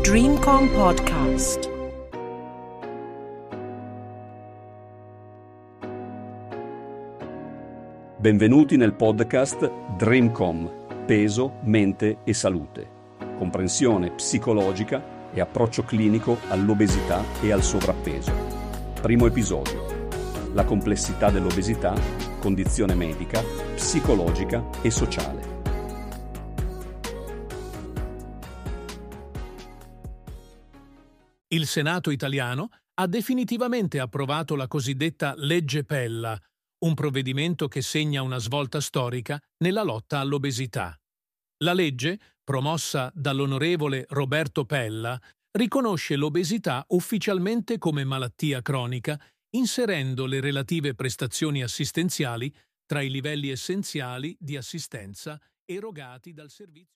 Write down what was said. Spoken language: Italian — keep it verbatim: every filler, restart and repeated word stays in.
Dreamcom Podcast. Benvenuti nel podcast Dreamcom, peso, mente e salute, comprensione psicologica e approccio clinico all'obesità e al sovrappeso. Primo episodio: la complessità dell'obesità, condizione medica, psicologica e sociale. Il Senato italiano ha definitivamente approvato la cosiddetta Legge Pella, un provvedimento che segna una svolta storica nella lotta all'obesità. La legge, promossa dall'onorevole Roberto Pella, riconosce l'obesità ufficialmente come malattia cronica, inserendo le relative prestazioni assistenziali tra i livelli essenziali di assistenza erogati dal servizio.